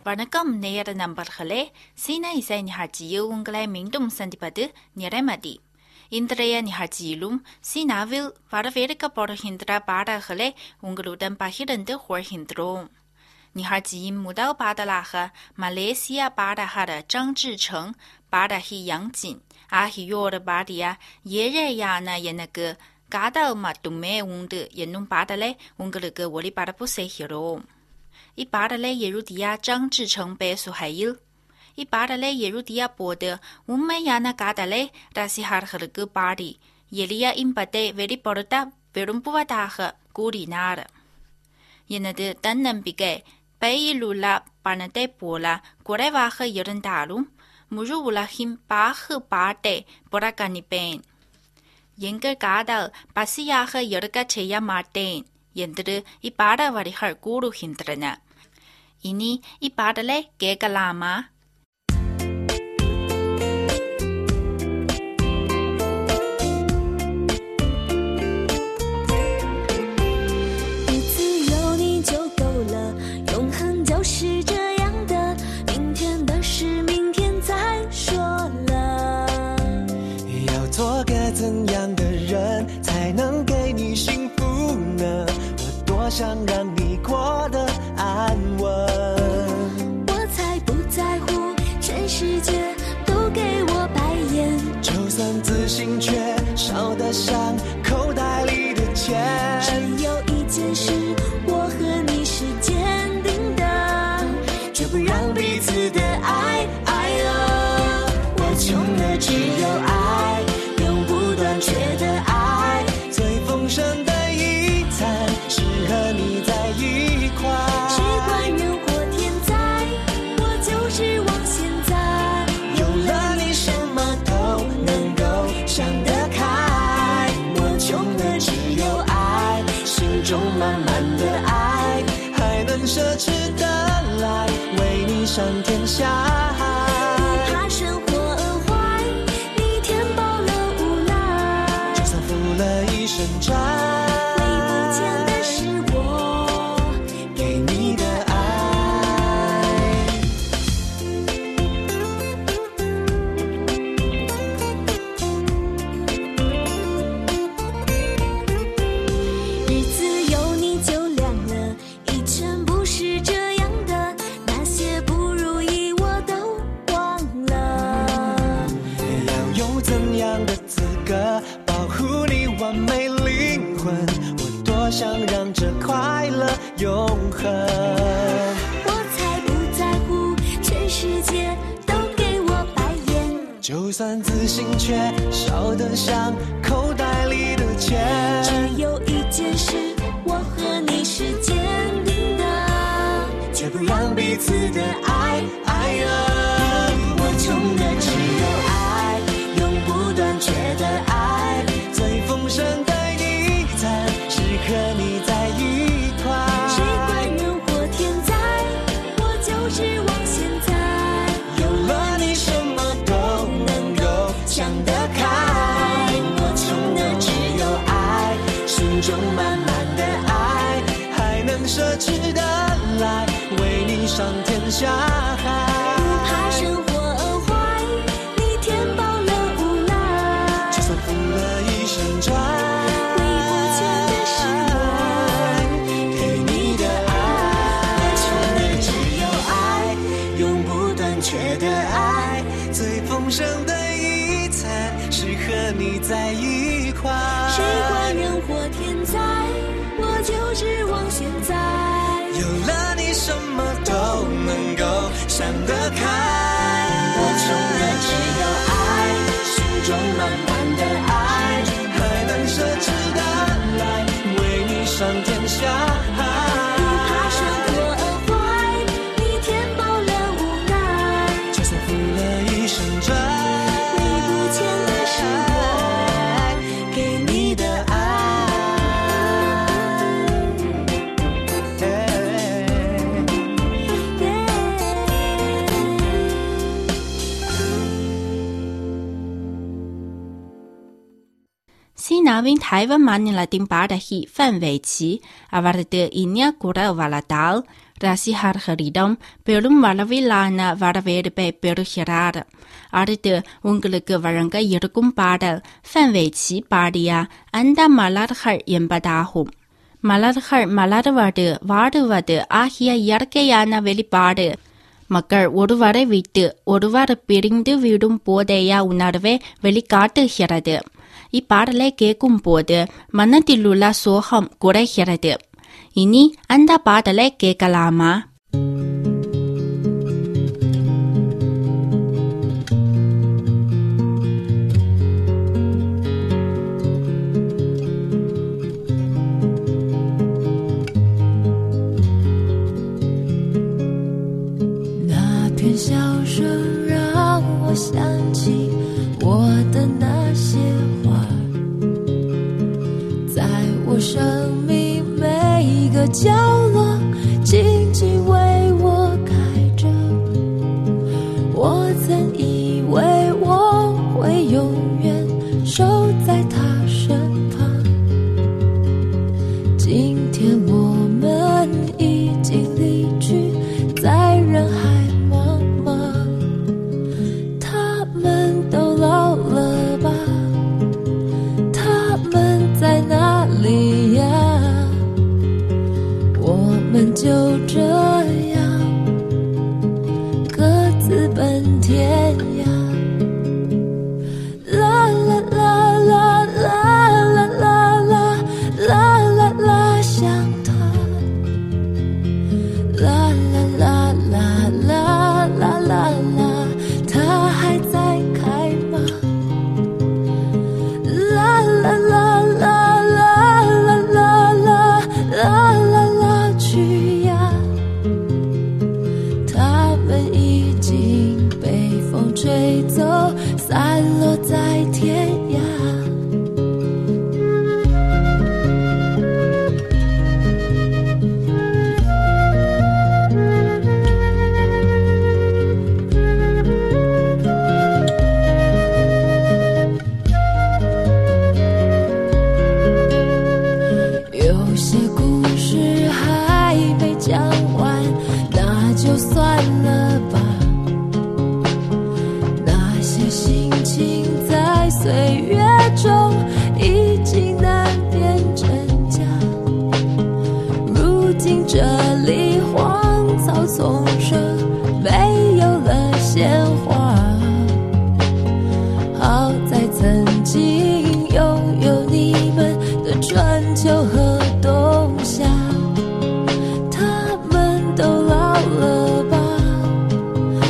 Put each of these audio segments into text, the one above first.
வணக்கம் நேயர் நண்பர்களே, சீனா இசை நிகழ்ச்சியில் உங்களை மீண்டும் சந்திப்பது நிறைமதி. இன்றைய நிகழ்ச்சியிலும் சீனாவில் வரவேற்கப்படுகின்ற பாடல்களை உங்களுடன் பகிர்ந்து கொள்கின்றோம். நிகழ்ச்சியின் முதல் பாடலாக மலேசியா பாடகர்张志成 பாடகி யங் ஜின் ஆகியோர் பாடிய ஏழையான எனக்கு காதல் மட்டுமே உண்டு என்னும் பாடலை உங்களுக்கு ஒளிபரப்பு செய்கிறோம். இப்பாடலை எழுதிய张志成சுஹைல். இப்பாடலை எழுதிய போது உண்மையான காதலை ரசிகர்களுக்கு பாடி எளிய இன்பத்தை வெளிப்படுத்த விரும்புவதாக கூறினார். எனது தன்னம்பிக்கை பையிலுள்ள பணத்தை போல குறைவாக இருந்தாலும் முழு உலகின் பாகுபாட்டை புறக்கணிப்பேன். எங்கள் காதல் பசியாக இருக்க செய்ய மாட்டேன் என்று இப்பாடல் வரிகள் கூறுகின்றன. இனி இப்பாடலை கேட்கலாமா? 想让你过得安稳， 我才不在乎全世界都给我白眼， 就算自信却少得像口袋里的钱。 只有一件事我和你是坚定的，绝不让彼此的爱我穷的只有爱，永不断绝的爱， 最丰盛的一餐是和你在一块， 只管人或天灾，我就是往现在， 有了你什么都能够想得开。我穷的只有爱，心中满满的爱，还能奢侈的来为你上天下海， 不怕生活饿坏，你填饱了无奈， 就算付了一身债，想让这快乐永恒， 我才不在乎全世界都给我白眼， 就算自信却少得像口袋里的钱。 只有一件事我和你是坚定的， 绝不让彼此的爱我穷的只有爱，永不断绝的爱， 最丰盛的一餐是和你在一块， 只管人或天灾，我就是往现在， 有了你什么都能够想得开。 我穷的只有爱， 心中满满的爱，还能奢侈的来为你上天下海， 不怕生活饿坏，你填饱了无奈， 就算付了一身债， 缺的爱， 最丰盛的一餐是和你在一块， 谁管人或天灾，我就是往现在， 有了你什么都能够想得开。 我穷的只有爱，心中满满的爱， 还能奢侈的来为你上天下海， 不怕生活饿坏，你填饱了无奈， 就算付了一身债， 回不欠的是我给你的爱。 Sinawing Taiwan Manila Timbadahi Fan Weiqi Awarded Inya Gura Waladal rasihat ஹரிடம் பெரும் அளவிலான வரவேற்பை பெறுகிறார். அடுத்து உங்களுக்கு வழங்க இருக்கும் பாடல்范玮琪பாடிய அந்த மலர்கள் என்பதாகும். மலர்கள் மலர்வது வாடுவது ஆகிய இயற்கையான வெளிப்பாடு மக்கள் ஒருவரை விட்டு ஒருவர் பிரிந்து விடும் போதைய உணர்வை வெளிக்காட்டுகிறது. இப்பாடலை கேட்கும் போது மனதிலுள்ள சோகம் குறைகிறது. இனி அந்த பாடலை கேட்கலாமா? 笑声让我想起我的那些花，在我生命每一个角落静静为我开着。我曾以为我会永远守在他身旁，今天我们已经离去，在人海就这样各自奔天涯，啦啦啦啦啦啦啦啦啦啦啦，想他，啦啦啦啦啦啦啦啦，他还在开吗？啦啦啦啦啦啦啦啦啦啦啦，去吹走，散落在天涯。有些故事还没讲完，那就算了吧。岁月中已经难辨真假，如今这里荒草丛生，没有了鲜花。好在曾经拥有你们的春秋和冬夏，他们都老了吧，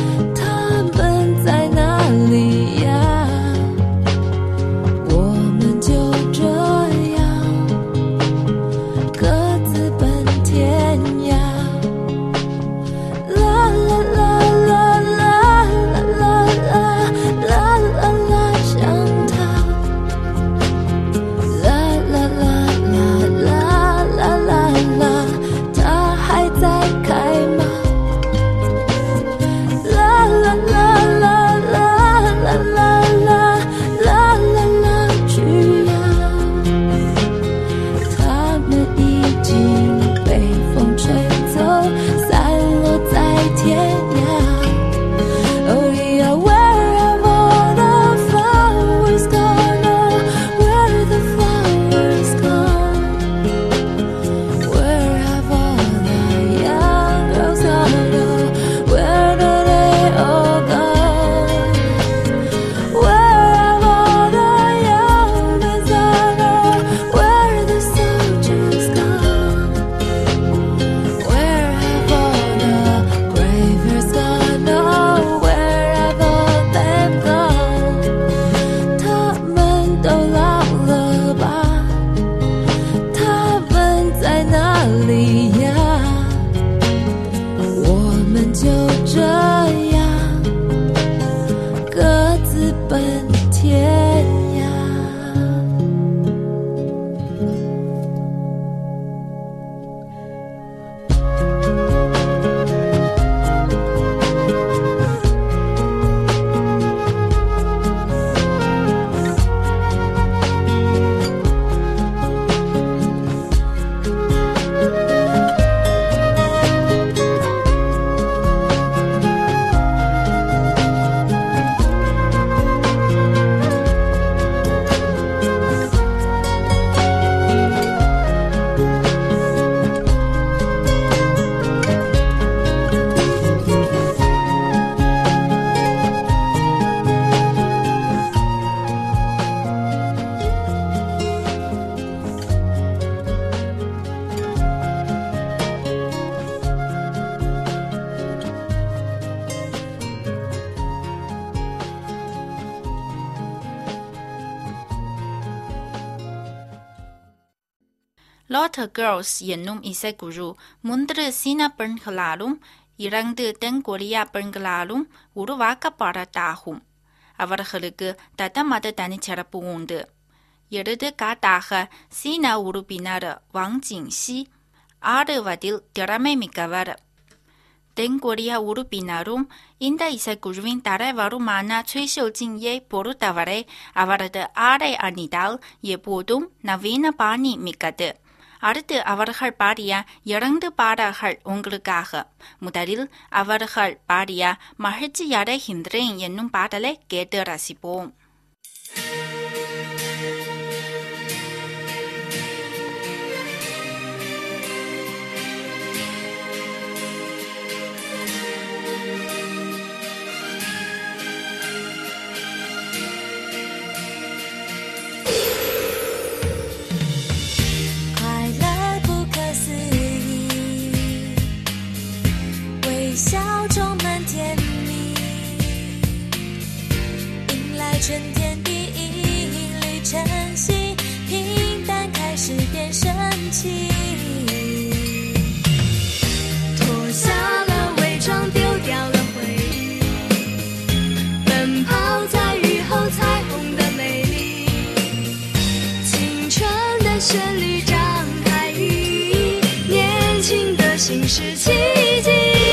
Lot Girls என்னும் இசைக்குழு 3 சீன பெண்களாலும் 2 தென்கொரியா பெண்களாலும் உருவாக்கப்பட்டதாகும். அவர்களுக்கு தத்தமத தனிச்சிறப்பு உண்டு. எடுத்துக்காட்டாக சீன உறுப்பினர் வாங் ஜிங்ஷி ஆடுவதில் திறமை மிக்கவர். தென்கொரிய உறுப்பினரும் இந்த இசைக்குழுவின் தலைவருமான சுய் ஷியூஜிங்யை பொறுத்தவரை அவரது ஆடை அணிதல் எப்போதும் நவீன பாணி மிக்கது. அடுத்து அவர்கள் பாடிய 2 பாடல்கள் உங்களுக்காக. முதலில் அவர்கள் பாடிய மகிழ்ச்சியடைகின்றேன் என்னும் பாடலை கேட்டு ரசிப்போம். 春天第一缕晨曦，平淡开始变神奇。脱下了伪装，丢掉了回忆，奔跑在雨后彩虹的美丽。青春的旋律张开羽翼，年轻的心是奇迹。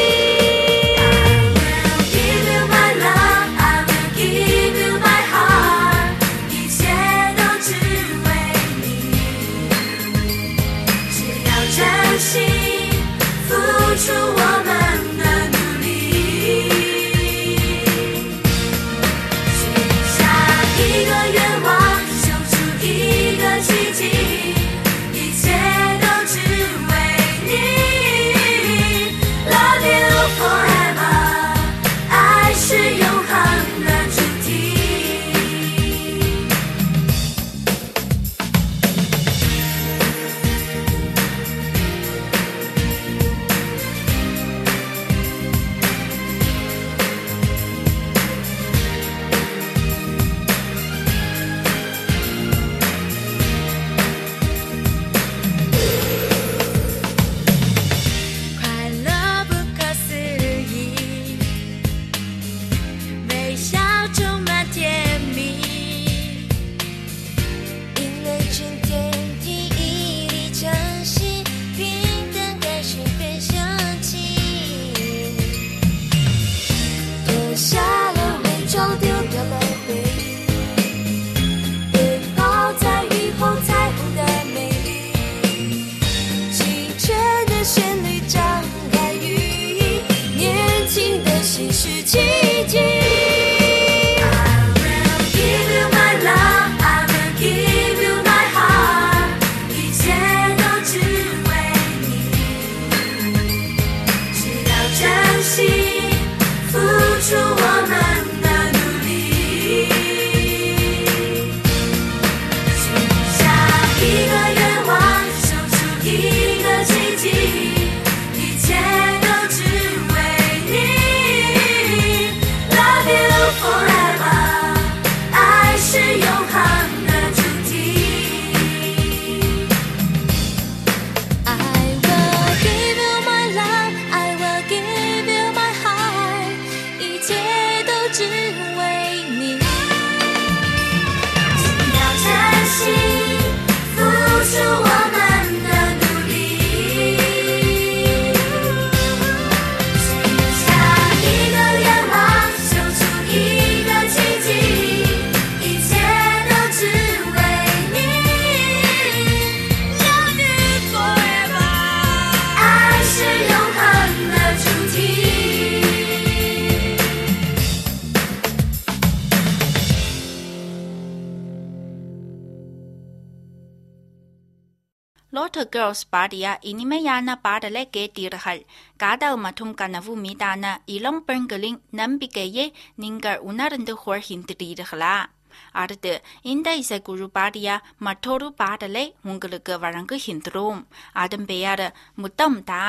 Lot Girls பாடிய இனிமையான பாடலை கேட்டீர்கள். காதல் மற்றும் கனவு மீதான இளம் பெண்களின் நம்பிக்கையை நீங்கள் உணர்ந்து கொள்கின்றீர்களா? அடுத்து இந்த இசைக்குழு பாடிய மற்றொரு பாடலை உங்களுக்கு வழங்குகின்றோம். அதன் பெயர் முத்தம் தா.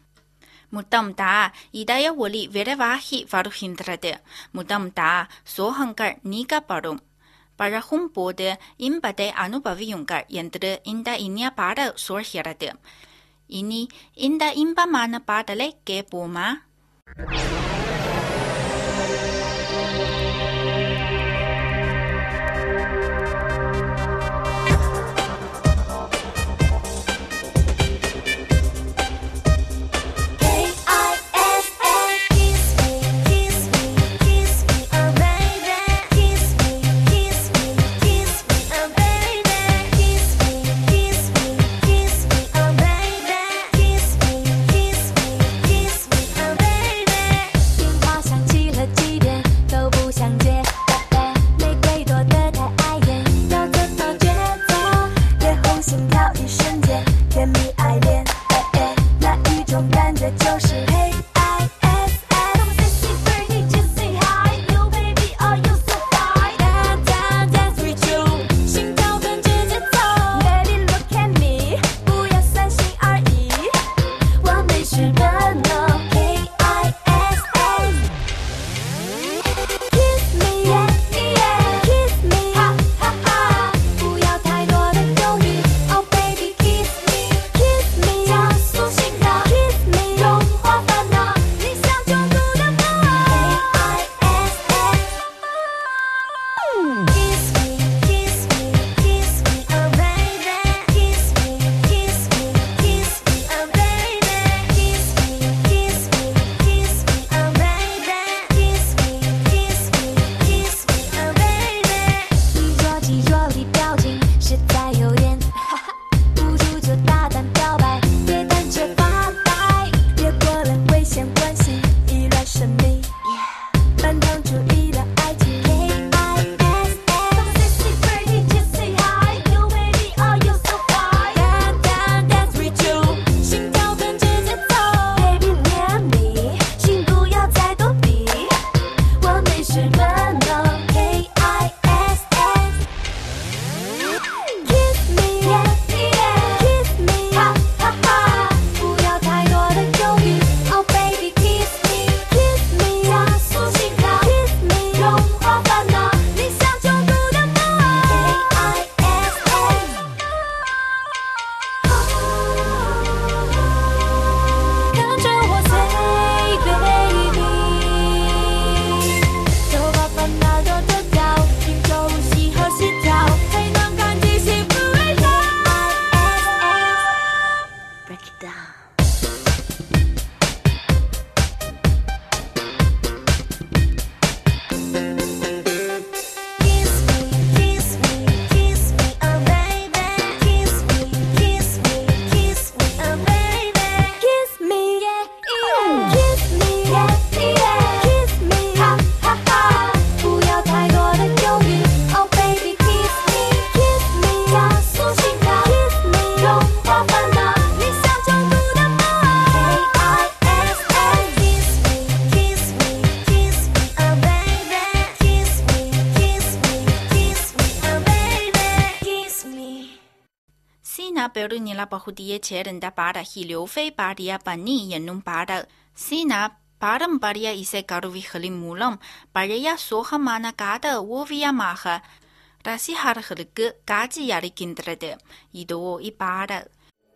முத்தம் தா இதய ஒலி விரைவாகி வருகின்றது. முத்தம் தா சோகங்கள் நீக்கப்படும். പഴഹുംപോത് ഇമ്പത്തെ അനുഭവിയുങ്കൾ என்று இந்த இனிய பாடல் சொல்கிறது. இனி இந்த இன்பமான பாடலை கேட்போமா? பெருநில பகுதியைச் சேர்ந்த பாடகி லியூஃபை பாடிய பன்னி என்னும் பாடல் சீனா பாரம்பரிய இசைக்கருவிகளின் மூலம் பழைய சோகமான காதல் ஓவியமாக ரசிகர்களுக்கு காட்சியளிக்கின்றது. இதோ இப்பாடல்.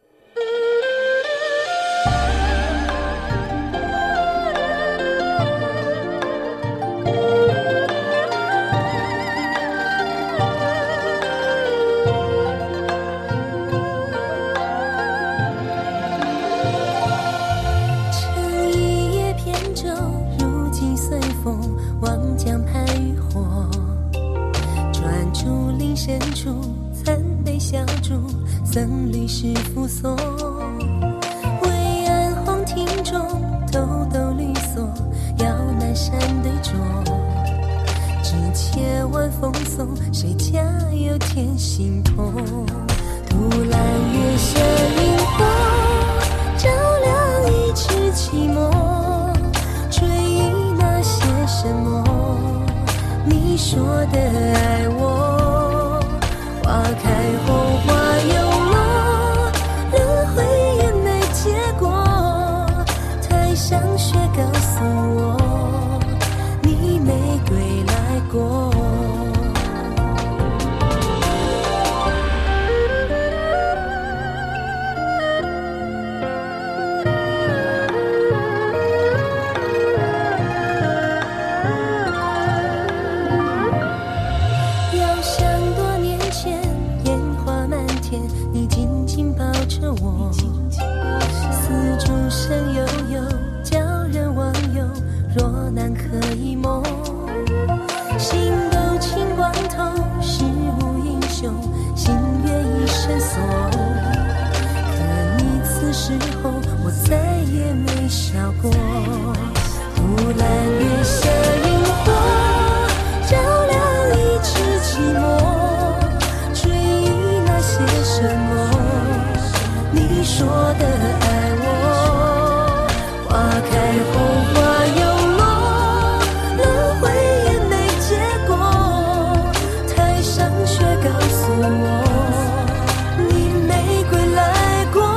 深处曾被小猪僧侣师傅送，巍岸红亭中兜兜绿索，摇南山对坐，只千万风送，谁家有甜心痛？突然月下萤火，照亮一池寂寞，追忆那些什么？你说的爱我。花开后花又落，轮回眼泪结果，太上雪告诉我，你没归来过。 三合一梦，心斗清光头，事无英雄，心愿已深锁。可你此时候，我再也没笑过。湖蓝月下萤火，照亮一池寂寞，追忆那些什么，你说的爱我，花开后花又落，轮回也没结果，台上却告诉我，你没归来过。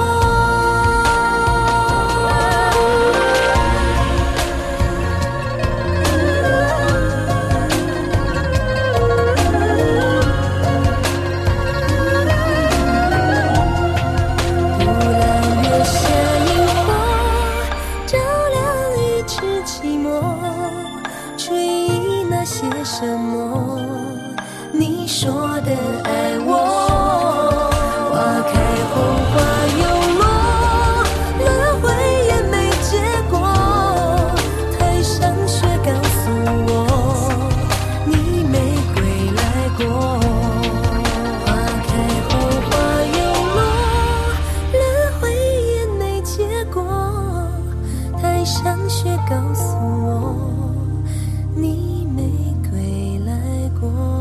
什么？你说的爱我，花开后花又落，轮回也没结果，台上却告诉我，你没归来过。花开后花又落，轮回也没结果，台上却告诉我，你没归来过。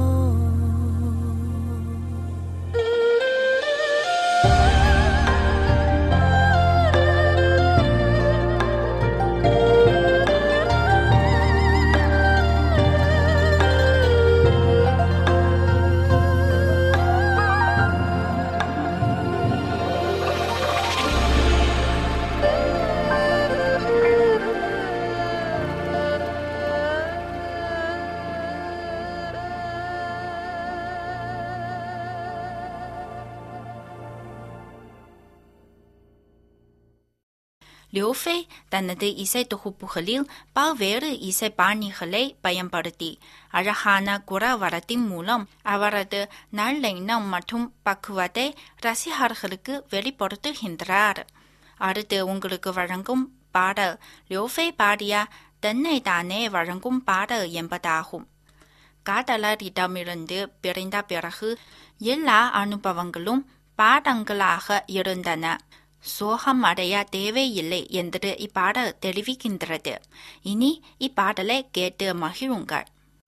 刘飞tannade isay tuhupuhalil pavere isay parnihalay bayamparati arahana gura varatin மூலம் அவரது நல்லெண்ணம் மற்றும் பக்குவத்தை ரசிகர்களுக்கு வெளிப்படுத்துகின்றார். அடுத்து உங்களுக்கு வழங்கும் பாடல் லியோஃபே பாடிய தன்னை தானே வழங்கும் பாடல் என்பதாகும். காதலரிடமிருந்து பிரிந்த பிறகு எல்லா அனுபவங்களும் பாடங்களாக இருந்தன. சோகம் அடைய தேவையில்லை என்று இப்பாடல் தெரிவிக்கின்றது. இனி இப்பாடலை கேட்டு மகிழுங்கள்.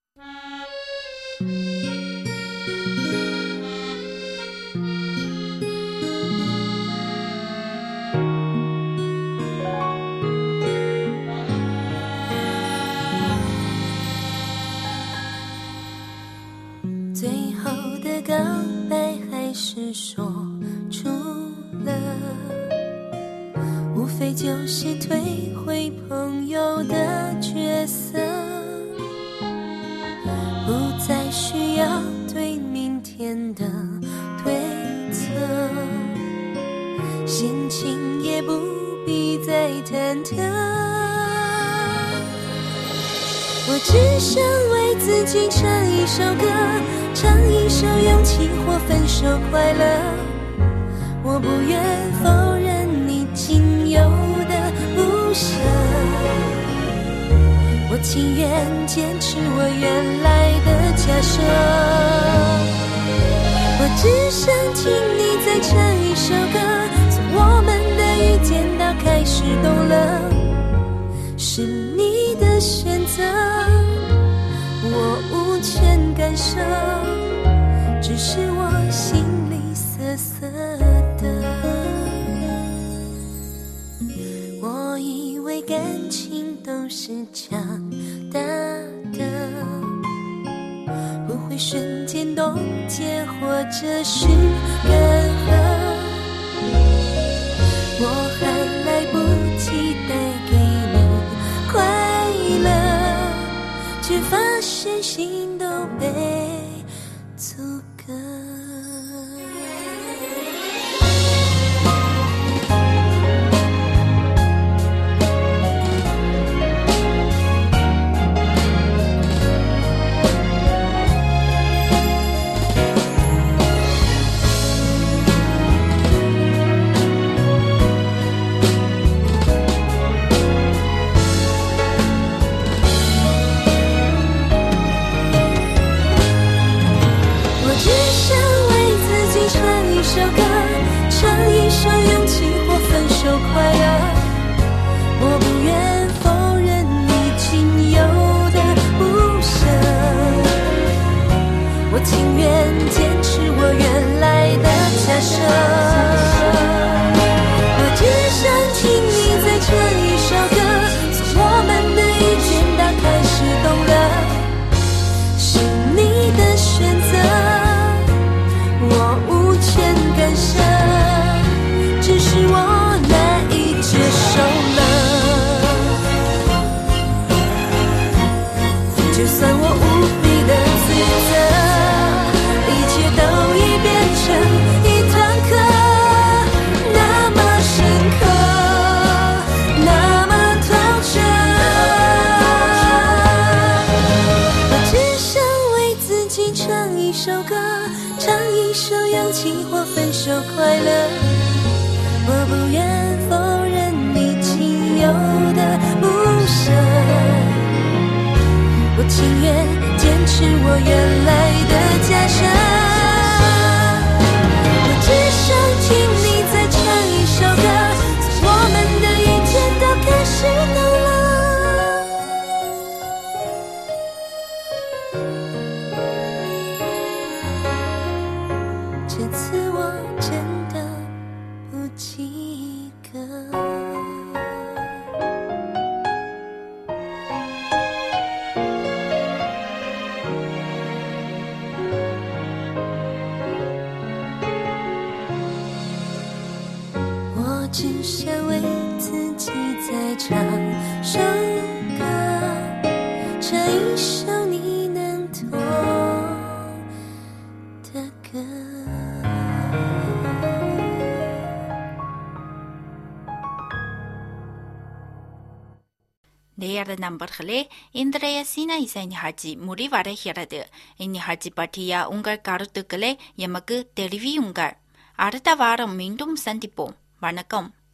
最后的告白还是说出了，无非就是退回朋友的角色，不再需要对明天的推测，心情也不必再忐忑。我只想为自己唱一首歌，唱一首勇气或分手快乐。我不愿否认你仅有的不舍，我情愿坚持我原来的假设。我只想听你再唱一首歌，从我们的遇见到开始懂了，是你的选择，我无权干涉，只是我心里涩涩的。我以为感情都是强大的，不会瞬间冻结或者是干涸，我还来不及带给你快乐，却发现心都被阻隔。 就算我无比的自责，一切都已变成一堂课，那么深刻，那么透彻。我只想为自己唱一首歌，唱一首勇气或分手快乐。我不愿否认你仅有的不舍，我情愿坚持我原来的假设。我只想听你再唱一首歌，我们的一天都开始浓了。这次我真的不及格。我只想为自己再唱首歌，唱一首你能懂的歌。 Leer number gele, Indreya Sina isai haji muri vare hiradu. Ini haji patiya ungar karutukale yamaku televi ungar. அடுத்த வாரம் மீண்டும் சந்திப்போம். வணக்கம்.